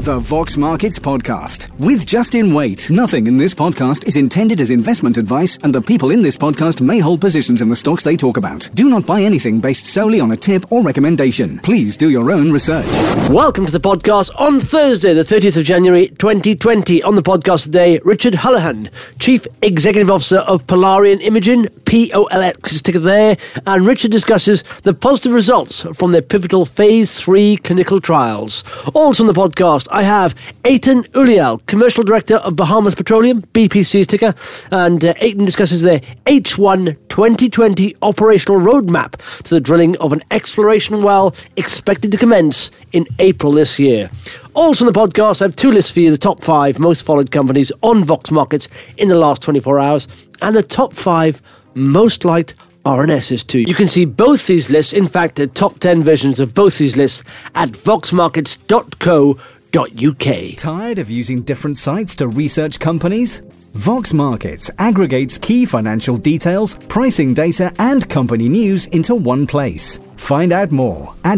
The Vox Markets Podcast with Justin Waite. Nothing in this podcast is intended as investment advice, and the people in this podcast may hold positions in the stocks they talk about. Do not buy anything based solely on a tip or recommendation. Please do your own research. Welcome to the podcast on Thursday, the 30th of January, 2020. On the podcast today, Richard Holohan, Chief Executive Officer of Polarion Imaging, POLX ticker there, and Richard discusses the positive results from their pivotal Phase 3 clinical trials. Also on the podcast, I have Eitan Ulial, Commercial Director of Bahamas Petroleum, BPC's ticker, and Eitan discusses their H1 2020 operational roadmap to the drilling of an exploration well expected to commence in April this year. Also on the podcast, I have two lists for you, the top 5 most followed companies on Vox Markets in the last 24 hours, and the top 5 most liked RNSs too. You can see both these lists, in fact, the top 10 versions of both these lists at voxmarkets.co.uk. Tired of using different sites to research companies? Vox Markets aggregates key financial details, pricing data, and company news into one place. Find out more at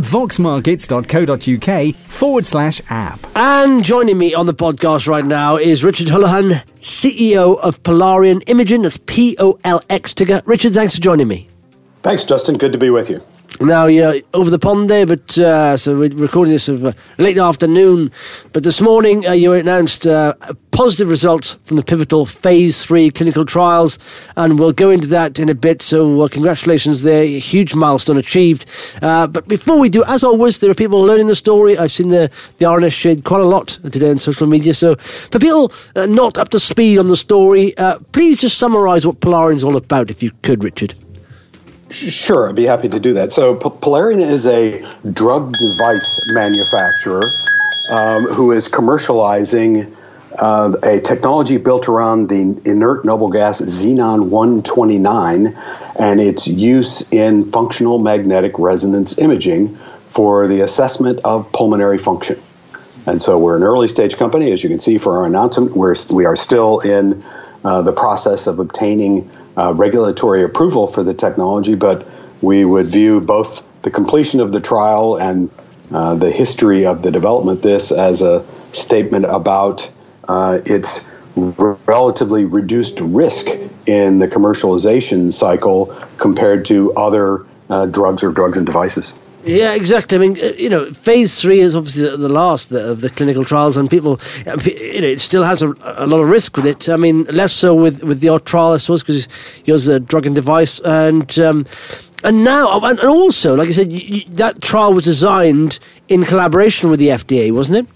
voxmarkets.co.uk/app. And joining me on the podcast right now is Richard Holohan, CEO of Polarion Imaging. That's POLX ticker. Richard, thanks for joining me. Thanks, Justin. Good to be with you. Now, you're over the pond there, but so we're recording this late afternoon. But this morning, you announced positive results from the pivotal Phase 3 clinical trials, and we'll go into that in a bit. So congratulations there, a huge milestone achieved. But before we do, as always, there are people learning the story. I've seen the RNS shared quite a lot today on social media. So for people not up to speed on the story, please just summarise what Polarion's all about, if you could, Richard. Sure, I'd be happy to do that. So Polarion is a drug device manufacturer who is commercializing a technology built around the inert noble gas xenon-129 and its use in functional magnetic resonance imaging for the assessment of pulmonary function. And so we're an early stage company, as you can see for our announcement. We are still in the process of obtaining regulatory approval for the technology, but we would view both the completion of the trial and the history of the development this as a statement about its relatively reduced risk in the commercialization cycle compared to other drugs and devices. Yeah, exactly. I mean, Phase 3 is obviously the last of the clinical trials, and people, it still has a lot of risk with it. I mean, less so with the odd trial, I suppose, because yours is a drug and device, and now, and also, like I said, that trial was designed in collaboration with the FDA, wasn't it?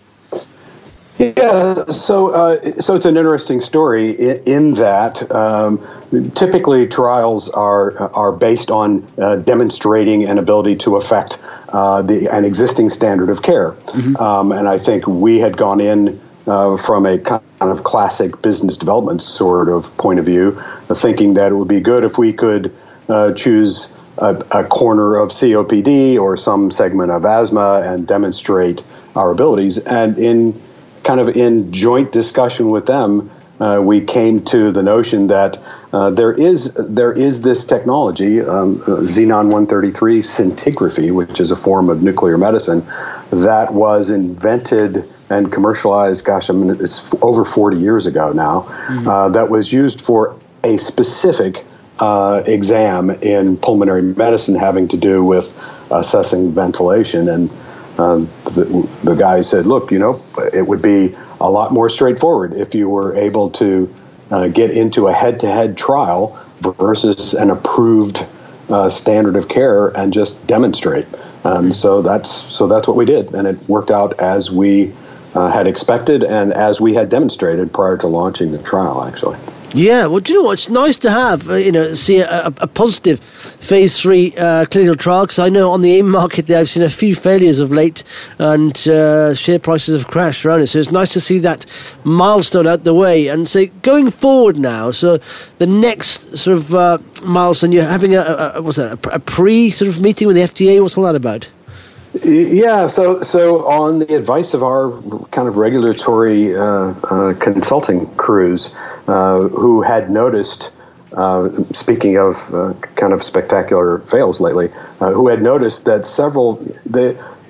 Yeah, so it's an interesting story in that typically trials are based on demonstrating an ability to affect an existing standard of care, and I think we had gone in from a kind of classic business development sort of point of view, thinking that it would be good if we could choose a corner of COPD or some segment of asthma and demonstrate our abilities, and in joint discussion with them, we came to the notion that there is this technology, xenon-133 scintigraphy, which is a form of nuclear medicine, that was invented and commercialized, it's over 40 years ago now, that was used for a specific exam in pulmonary medicine having to do with assessing ventilation. And the guy said, look, it would be a lot more straightforward if you were able to get into a head-to-head trial versus an approved standard of care and just demonstrate. So that's what we did, and it worked out as we had expected and as we had demonstrated prior to launching the trial, actually. Yeah, well, do you know what? It's nice to have, see a positive Phase 3 clinical trial, because I know on the AIM market there I've seen a few failures of late, and share prices have crashed around it. So it's nice to see that milestone out the way. And so going forward now, so the next sort of milestone, you're having a pre sort of meeting with the FDA. What's all that about? Yeah, so on the advice of our kind of regulatory consulting crews, who had noticed, speaking of kind of spectacular fails lately, who had noticed that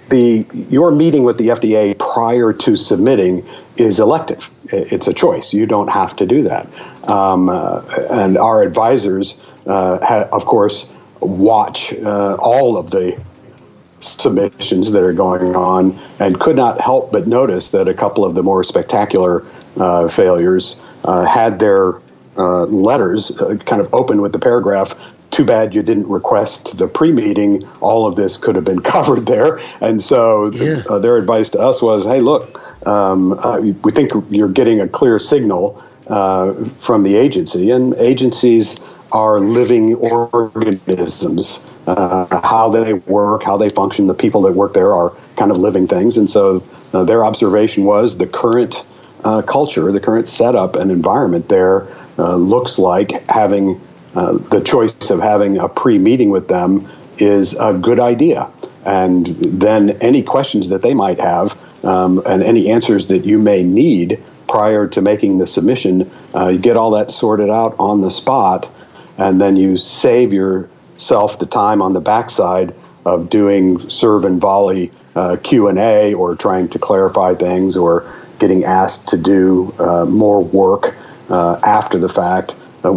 your meeting with the FDA prior to submitting is elective. It's a choice. You don't have to do that. And our advisors, of course, watch all of the submissions that are going on and could not help but notice that a couple of the more spectacular failures had their letters kind of open with the paragraph, "Too bad you didn't request the pre-meeting. All of this could have been covered there." And so their advice to us was, hey, look, we think you're getting a clear signal from the agency, and agencies are living organisms. How they work, how they function, the people that work there are kind of living things. And so their observation was the current culture, the current setup and environment there looks like having the choice of having a pre-meeting with them is a good idea. And then any questions that they might have and any answers that you may need prior to making the submission, you get all that sorted out on the spot, and then you save yourself the time on the backside of doing serve and volley Q&A or trying to clarify things or getting asked to do more work after the fact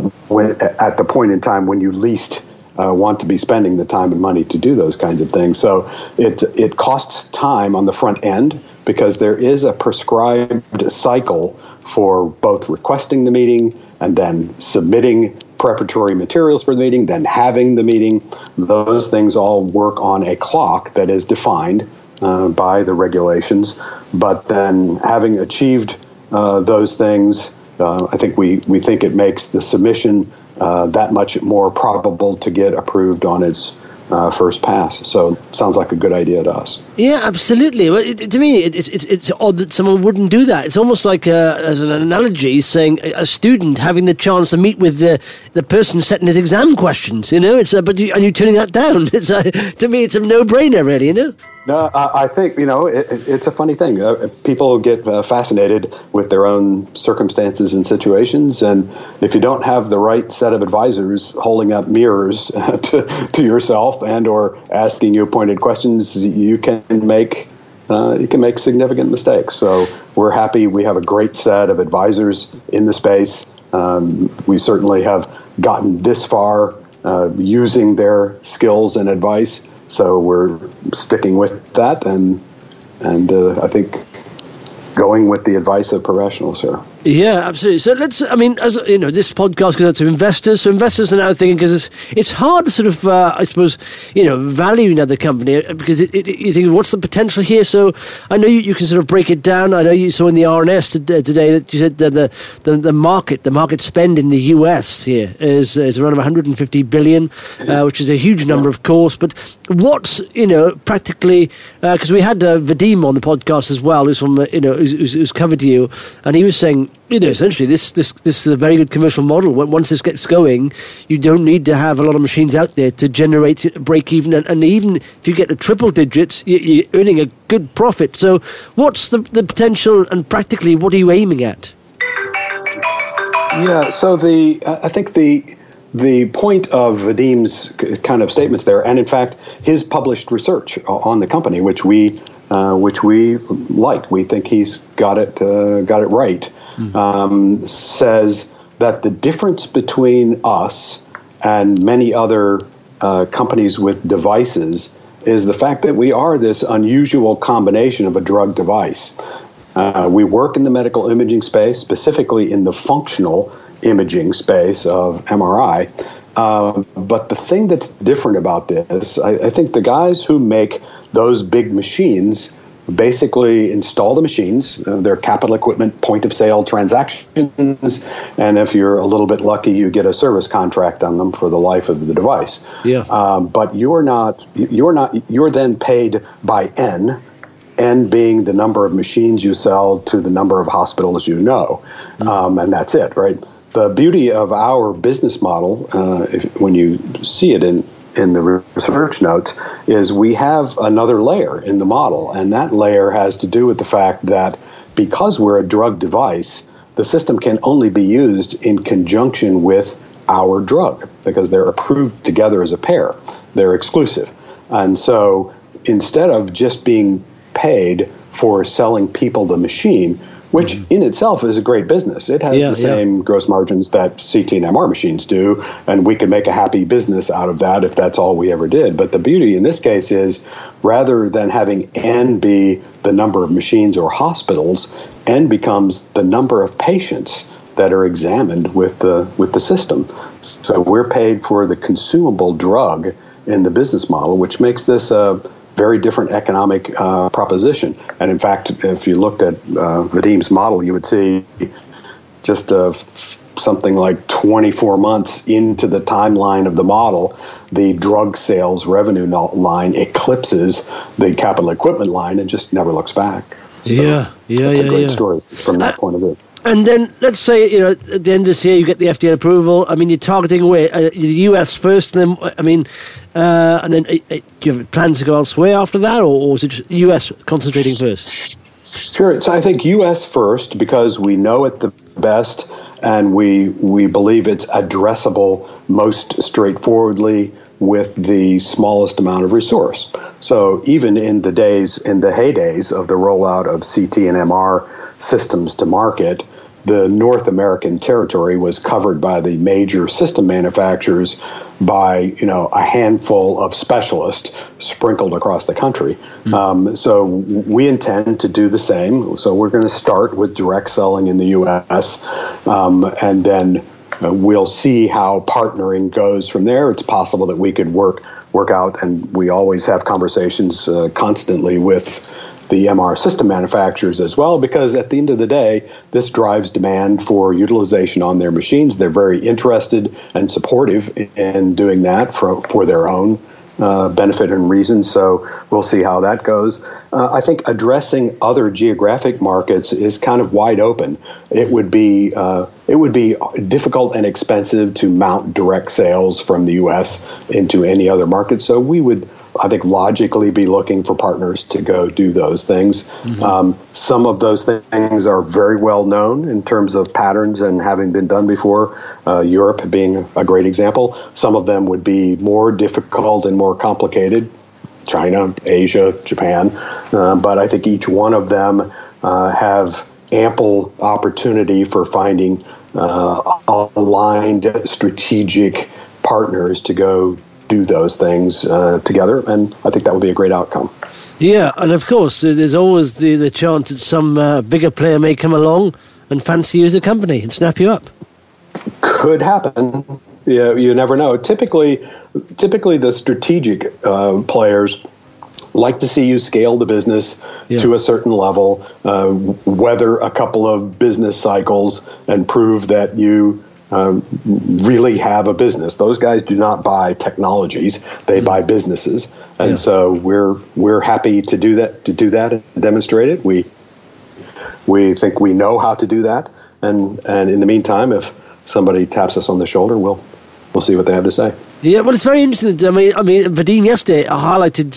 at the point in time when you least want to be spending the time and money to do those kinds of things. So it costs time on the front end because there is a prescribed cycle for both requesting the meeting and then submitting preparatory materials for the meeting, then having the meeting. Those things all work on a clock that is defined by the regulations. But then having achieved those things, I think we think it makes the submission that much more probable to get approved on its first pass. So sounds like a good idea to us. Yeah, absolutely. Well, to me, it's odd that someone wouldn't do that. It's almost like, as an analogy, saying a student having the chance to meet with the person setting his exam questions. You know, and you're turning that down. It's to me, it's a no-brainer, really. You know. No, I think, it's a funny thing. People get fascinated with their own circumstances and situations. And if you don't have the right set of advisors holding up mirrors to yourself and or asking you pointed questions, you can make significant mistakes. So we're happy we have a great set of advisors in the space. We certainly have gotten this far using their skills and advice. So we're sticking with that, and I think going with the advice of professionals here. Yeah, absolutely. So as you know, this podcast goes out to investors. So investors are now thinking, because it's hard to sort of, I suppose, value another company because you think, what's the potential here? So I know you can sort of break it down. I know you saw in the RNS today that you said that the market spend in the US here is around 150 billion, which is a huge number, of course. But what's practically, because we had Vadim on the podcast as well, who's from who's covered you, and he was saying, essentially this is a very good commercial model. Once this gets going, you don't need to have a lot of machines out there to generate break even, and even if you get to triple digits, you're earning a good profit. So what's the potential, and practically what are you aiming at? Yeah, so I think the point of Vadim's kind of statements there, and in fact his published research on the company, which we like, we think he's got it right. Says that the difference between us and many other companies with devices is the fact that we are this unusual combination of a drug device. We work in the medical imaging space, specifically in the functional imaging space of MRI. But the thing that's different about this, I think the guys who make those big machines basically install the machines, their capital equipment, point of sale transactions, and if you're a little bit lucky, you get a service contract on them for the life of the device. Yeah. But you're then paid by N being the number of machines you sell to the number of hospitals and that's it, right? The beauty of our business model, when you see it in the research notes, is we have another layer in the model, and that layer has to do with the fact that because we're a drug device, the system can only be used in conjunction with our drug because they're approved together as a pair. They're exclusive. And so instead of just being paid for selling people the machine, which in itself is a great business. It has the same gross margins that CT and MR machines do, and we could make a happy business out of that if that's all we ever did. But the beauty in this case is, rather than having N be the number of machines or hospitals, N becomes the number of patients that are examined with the system. So we're paid for the consumable drug in the business model, which makes this a very different economic proposition. And in fact, if you looked at Vadim's model, you would see just something like 24 months into the timeline of the model, the drug sales revenue line eclipses the capital equipment line and just never looks back. So it's a great story from that point of view. And then let's say, at the end of this year, you get the FDA approval. I mean, you're targeting away the US first, and then, and then do you have plans to go elsewhere after that, or is it just US concentrating first? Sure. So I think US first, because we know it the best, and we believe it's addressable most straightforwardly with the smallest amount of resource. So even in the heydays of the rollout of CT and MR systems to market, the North American territory was covered by the major system manufacturers by a handful of specialists sprinkled across the country. So we intend to do the same. So we're going to start with direct selling in the U.S. And then we'll see how partnering goes from there. It's possible that we could work out, and we always have conversations constantly with the MR system manufacturers as well, because at the end of the day, this drives demand for utilization on their machines. They're very interested and supportive in doing that for their own benefit and reasons. So we'll see how that goes. I think addressing other geographic markets is kind of wide open. It would be difficult and expensive to mount direct sales from the U.S. into any other market. So we would, I think, logically be looking for partners to go do those things. Some of those things are very well known in terms of patterns and having been done before, Europe being a great example. Some of them would be more difficult and more complicated, China, Asia, Japan. But I think each one of them have ample opportunity for finding aligned strategic partners to go do those things together, and I think that would be a great outcome. Yeah, and of course, there's always the chance that some bigger player may come along and fancy you as a company and snap you up. Could happen. Yeah, you never know. Typically, the strategic players like to see you scale the business to a certain level, weather a couple of business cycles, and prove that you really have a business. Those guys do not buy technologies; they buy businesses, and so we're happy to do that and demonstrate it. We think we know how to do that, and in the meantime, if somebody taps us on the shoulder, we'll see what they have to say. Yeah, well, it's very interesting. I mean, Vadim yesterday highlighted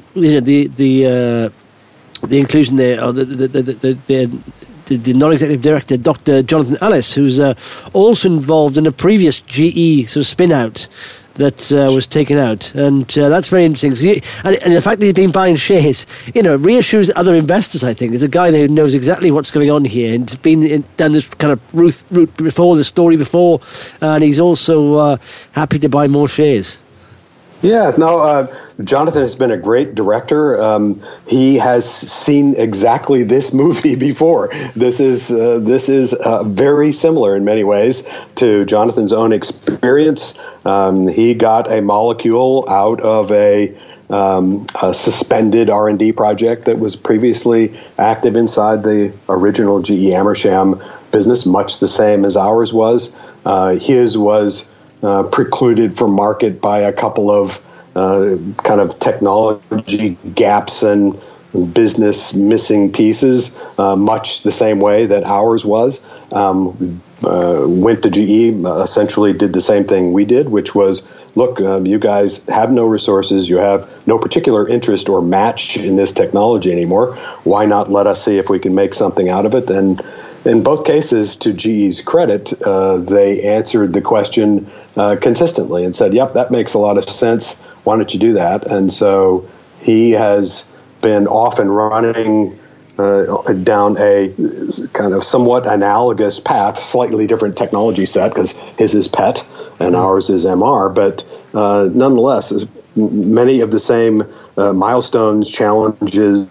the inclusion there, or the non-executive director, Dr. Jonathan Ellis, who's also involved in a previous GE sort of spin-out that was taken out. And that's very interesting. And the fact that he's been buying shares, reassures other investors, I think. There's a guy there who knows exactly what's going on here and has been done this kind of route before, the story before, and he's also happy to buy more shares. Yeah, no, Jonathan has been a great director. He has seen exactly this movie before. This is very similar in many ways to Jonathan's own experience. He got a molecule out of a suspended R&D project that was previously active inside the original GE Amersham business, much the same as ours was. His was precluded from market by a couple of kind of technology gaps and business missing pieces, much the same way that ours was. Went to GE, essentially did the same thing we did, which was, look, you guys have no resources, you have no particular interest or match in this technology anymore. Why not let us see if we can make something out of it? And in both cases, to GE's credit, they answered the question consistently and said, yep, that makes a lot of sense. Why don't you do that? And so He has been off and running down a kind of somewhat analogous path, slightly different technology set, because his is PET and ours is MR, but nonetheless, many of the same milestones, challenges,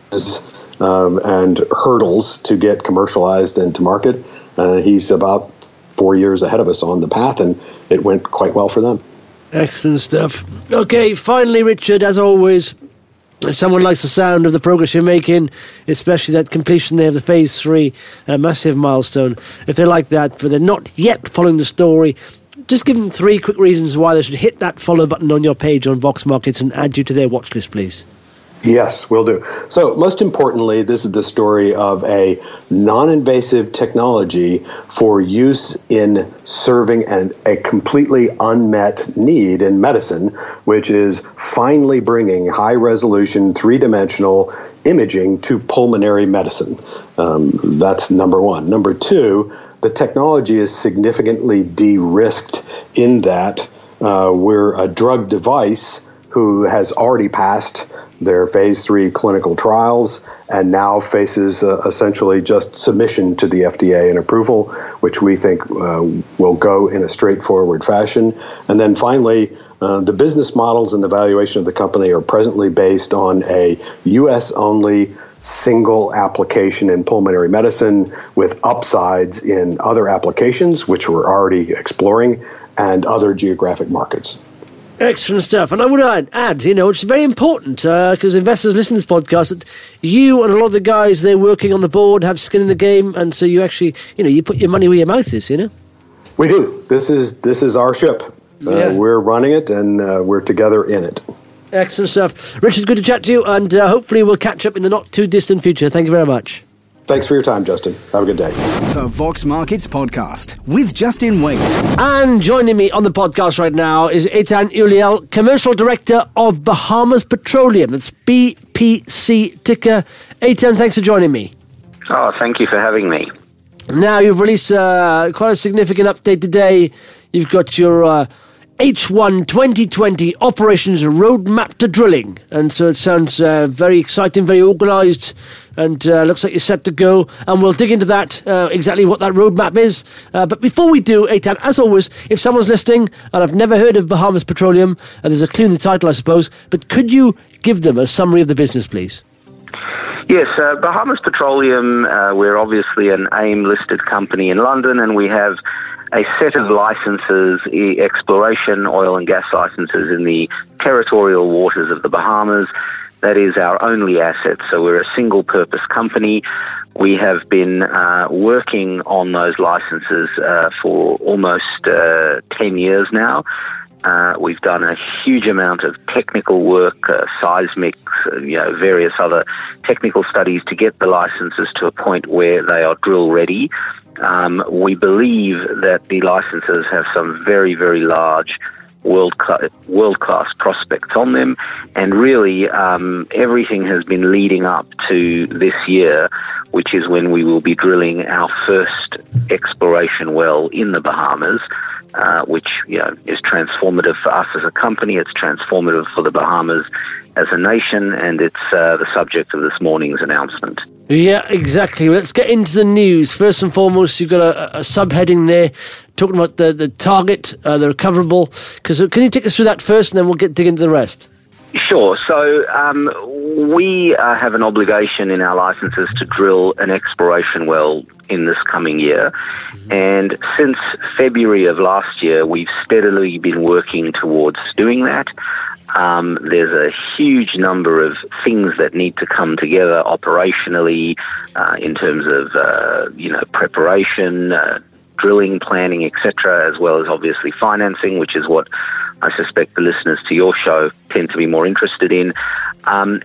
and hurdles to get commercialized and to market. He's about 4 years ahead of us on the path, and it went quite well for them. Excellent stuff. Okay, finally, Richard, as always, if someone likes the sound of the progress you're making, especially that completion there of the Phase 3, a massive milestone, if they like that, but they're not yet following the story, just give them 3 quick reasons why they should hit that follow button on your page on Vox Markets and add you to their watch list, please. Yes, will do. So most importantly, this is the story of a non-invasive technology for use in serving a completely unmet need in medicine, which is finally bringing high-resolution, 3-dimensional imaging to pulmonary medicine. That's number one. Number two, the technology is significantly de-risked in that we're a drug device who has already passed their Phase 3 clinical trials and now faces essentially just submission to the FDA and approval, which we think will go in a straightforward fashion. And then finally, the business models and the valuation of the company are presently based on a U.S.-only single application in pulmonary medicine with upsides in other applications, which we're already exploring, and other geographic markets. Excellent stuff. And I would add, it's very important because investors listen to this podcast that you and a lot of the guys they're working on the board have skin in the game. And so you actually, you put your money where your mouth is, We do. This is our ship. We're running it and we're together in it. Excellent stuff. Richard, good to chat to you. And hopefully we'll catch up in the not too distant future. Thank you very much. Thanks for your time, Justin. Have a good day. The Vox Markets Podcast with Justin Waite. And joining me on the podcast right now is Eitan Uliel, Commercial Director of Bahamas Petroleum. That's BPC ticker. Eitan, thanks for joining me. Oh, thank you for having me. Now, you've released quite a significant update today. You've got your H1 2020 operations roadmap to drilling. And so it sounds very exciting, very organised, and looks like you're set to go. And we'll dig into that, exactly what that roadmap is. But before we do, Eitan, as always, if someone's listening and I've never heard of Bahamas Petroleum, there's a clue in the title, I suppose, but could you give them a summary of the business, please? Yes, Bahamas Petroleum, we're obviously an AIM-listed company in London, and we have a set of licenses, exploration, oil and gas licenses in the territorial waters of the Bahamas. That is our only asset, so we're a single-purpose company. We have been working on those licenses for almost 10 years now. We've done a huge amount of technical work, seismic, various other technical studies to get the licenses to a point where they are drill ready. We believe that the licenses have some very, very large world-class prospects on them, and really everything has been leading up to this year, which is when we will be drilling our first exploration well in the Bahamas, which is transformative for us as a company. It's transformative for the Bahamas as a nation, and it's the subject of this morning's announcement. Yeah, exactly. Let's get into the news. First and foremost, you've got a subheading there talking about the target, the recoverable. Can you take us through that first, and then we'll dig into the rest? Sure. So we have an obligation in our licenses to drill an exploration well in this coming year. And since February of last year, we've steadily been working towards doing that. There's a huge number of things that need to come together operationally in terms of, preparation, drilling, planning, etc., as well as obviously financing, which is what I suspect the listeners to your show tend to be more interested in. And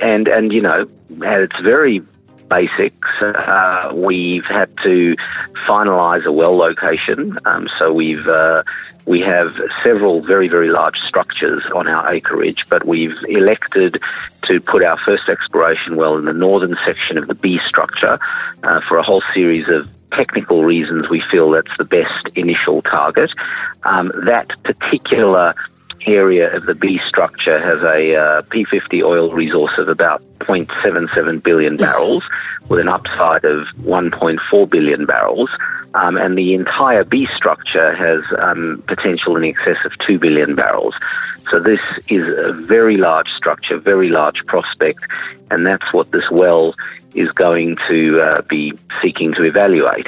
at its very basics, we've had to finalise a well location. So we have several very, very large structures on our acreage, but we've elected to put our first exploration well in the northern section of the B structure for a whole series of technical reasons. We feel that's the best initial target. That particular area of the B structure has a P50 oil resource of about 0.77 billion barrels with an upside of 1.4 billion barrels. And the entire B structure has potential in excess of 2 billion barrels. So this is a very large structure, very large prospect, and that's what this well is going to be seeking to evaluate.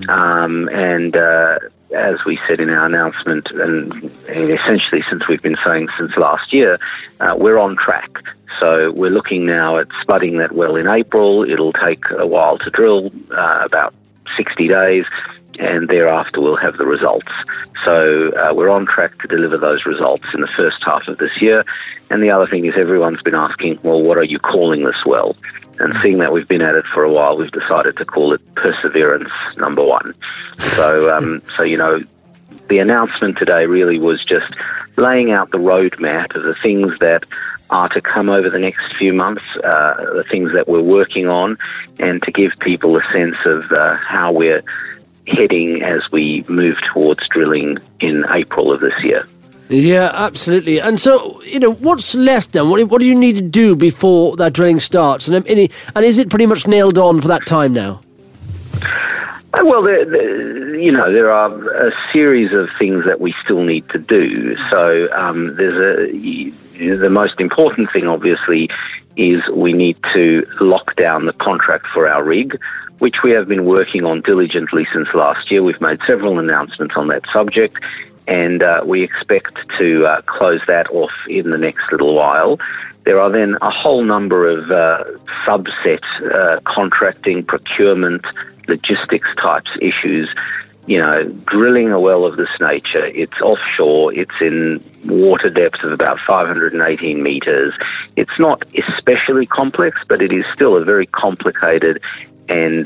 As we said in our announcement, and essentially since we've been saying since last year, we're on track. So we're looking now at spudding that well in April. It'll take a while to drill, about 60 days, and thereafter we'll have the results. So we're on track to deliver those results in the first half of this year. And the other thing is everyone's been asking, well, what are you calling this well? And seeing that we've been at it for a while, we've decided to call it Perseverance number 1. So, the announcement today really was just laying out the roadmap of the things that are to come over the next few months, the things that we're working on, and to give people a sense of how we're heading as we move towards drilling in April of this year. Yeah, absolutely. And so, what's left then? What do you need to do before that drilling starts? And is it pretty much nailed on for that time now? Well, there are a series of things that we still need to do. So the most important thing, obviously, is we need to lock down the contract for our rig, which we have been working on diligently since last year. We've made several announcements on that subject, and we expect to close that off in the next little while. There are then a whole number of subset contracting, procurement, logistics types issues. Drilling a well of this nature, it's offshore, it's in water depth of about 518 meters. It's not especially complex, but it is still a very complicated and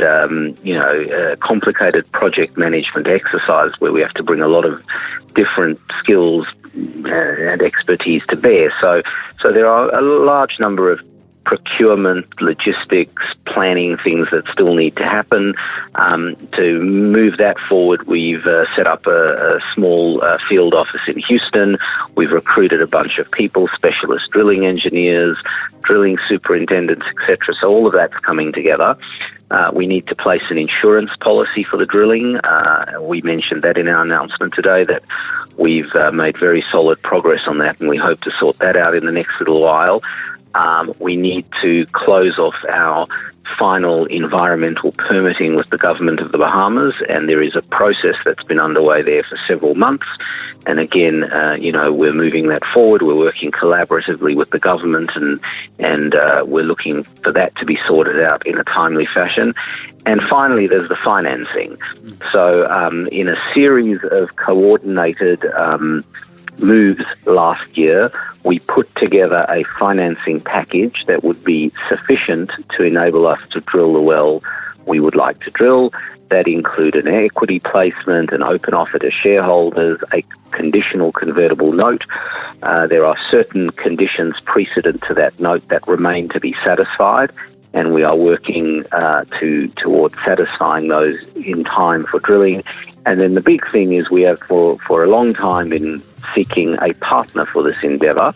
complicated project management exercise where we have to bring a lot of different skills and expertise to bear. So there are a large number of procurement, logistics, planning things that still need to happen. To move that forward, we've set up a small field office in Houston. We've recruited a bunch of people, specialist drilling engineers, drilling superintendents, etc. So all of that's coming together. We need to place an insurance policy for the drilling. We mentioned that in our announcement today, that we've made very solid progress on that, and we hope to sort that out in the next little while. We need to close off our final environmental permitting with the government of the Bahamas, and there is a process that's been underway there for several months. And again, we're moving that forward. We're working collaboratively with the government, and we're looking for that to be sorted out in a timely fashion. And finally, there's the financing. So in a series of coordinated moves last year, we put together a financing package that would be sufficient to enable us to drill the well we would like to drill. That included an equity placement, an open offer to shareholders, a conditional convertible note. There are certain conditions precedent to that note that remain to be satisfied, and we are working towards satisfying those in time for drilling. And then the big thing is we have for a long time been seeking a partner for this endeavour.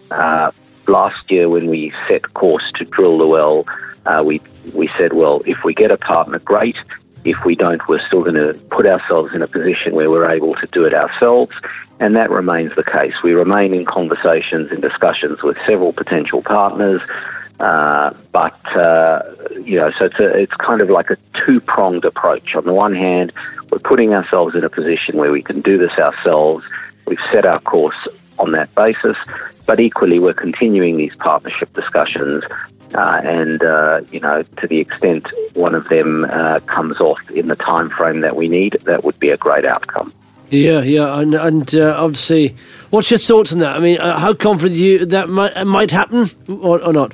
Last year when we set course to drill the well, we said, well, if we get a partner, great. If we don't, we're still going to put ourselves in a position where we're able to do it ourselves. And that remains the case. We remain in conversations and discussions with several potential partners. So it's kind of like a two-pronged approach. On the one hand, we're putting ourselves in a position where we can do this ourselves. We've set our course on that basis, but equally we're continuing these partnership discussions, to the extent one of them comes off in the time frame that we need, that would be a great outcome. Yeah, and obviously, what's your thoughts on that? I mean, how confident are you that might happen or not?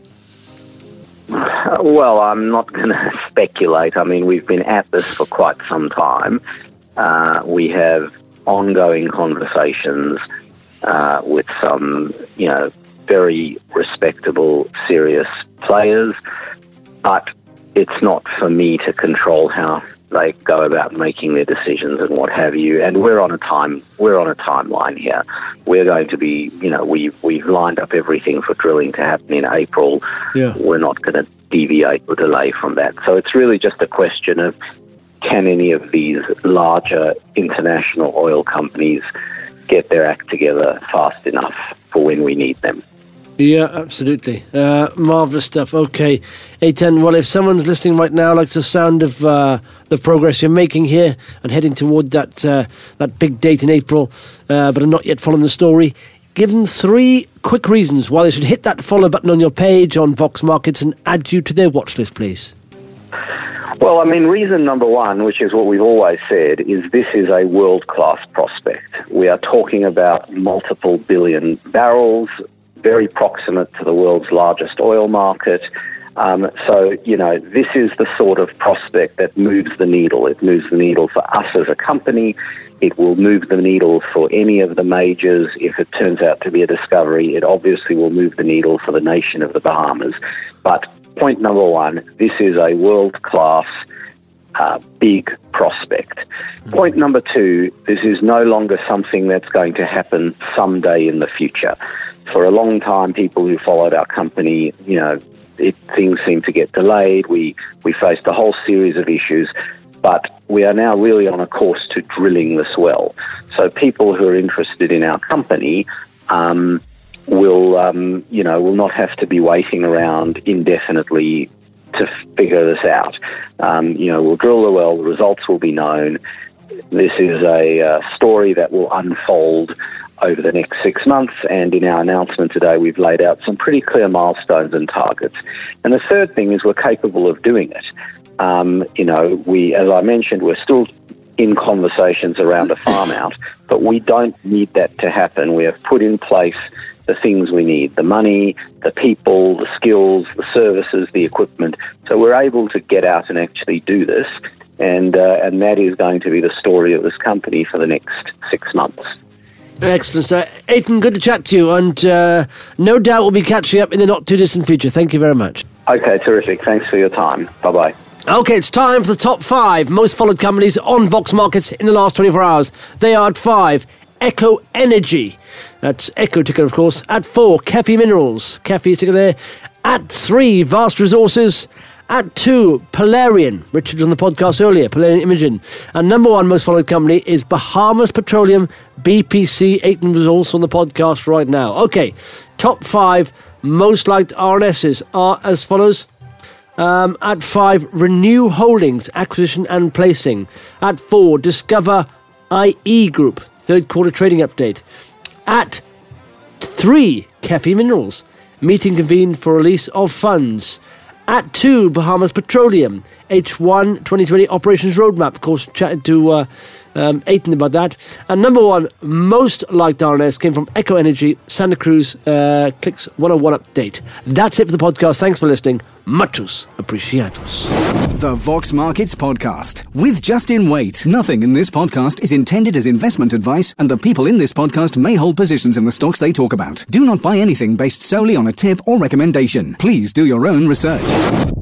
Well, I'm not going to speculate. I mean, we've been at this for quite some time. We have ongoing conversations with some, very respectable, serious players, but it's not for me to control how they go about making their decisions and what have you. And we're on a timeline here. We're going to be, we've lined up everything for drilling to happen in April. Yeah. We're not going to deviate or delay from that. So it's really just a question of, can any of these larger international oil companies get their act together fast enough for when we need them? Yeah, absolutely. Marvellous stuff. Okay, Eitan, well, if someone's listening right now likes the sound of the progress you're making here and heading toward that big date in April, but are not yet following the story, give them 3 quick reasons why they should hit that follow button on your page on Vox Markets and add you to their watch list, please. Well, reason number 1, which is what we've always said, is this is a world-class prospect. We are talking about multiple billion barrels, very proximate to the world's largest oil market. So, this is the sort of prospect that moves the needle. It moves the needle for us as a company. It will move the needle for any of the majors. If it turns out to be a discovery, it obviously will move the needle for the nation of the Bahamas. But point number 1, this is a world-class big prospect. Point number 2, this is no longer something that's going to happen someday in the future. For a long time, people who followed our company, things seem to get delayed. We faced a whole series of issues, but we are now really on a course to drilling this well. So people who are interested in our company will not have to be waiting around indefinitely to figure this out. We'll drill the well, the results will be known. This is a story that will unfold over the next 6 months, and in our announcement today, we've laid out some pretty clear milestones and targets. And the third thing is we're capable of doing it. As I mentioned, we're still in conversations around a farm out, but we don't need that to happen. We have put in place the things we need: the money, the people, the skills, the services, the equipment. So we're able to get out and actually do this, and that is going to be the story of this company for the next 6 months. Excellent. Eitan, good to chat to you, and no doubt we'll be catching up in the not-too-distant future. Thank you very much. Okay, terrific. Thanks for your time. Bye-bye. Okay, it's time for the top 5 most followed companies on Vox Markets in the last 24 hours. They are at 5, Echo Energy. That's Echo ticker, of course. At 4, Kefi Minerals. Kefi ticker there. At 3, Vast Resources. At 2, Polarian. Richard was on the podcast earlier, Polarian Imaging. And number 1 most followed company is Bahamas Petroleum, BPC. Eitan was also on the podcast right now. Okay, top 5 most liked RNSs are as follows. At 5, Renew Holdings, acquisition and placing. At 4, Discover IE Group, third quarter trading update. At 3, Kefi Minerals, meeting convened for release of funds. At 2, Bahamas Petroleum, H1 2020 operations roadmap. Of course, chatted to Eitan about that. And number 1 most liked RNS came from Echo Energy, Santa Cruz, Clicks 101 update. That's it for the podcast. Thanks for listening. Muchos apreciados. The Vox Markets Podcast with Justin Waite. Nothing in this podcast is intended as investment advice, and the people in this podcast may hold positions in the stocks they talk about. Do not buy anything based solely on a tip or recommendation. Please do your own research.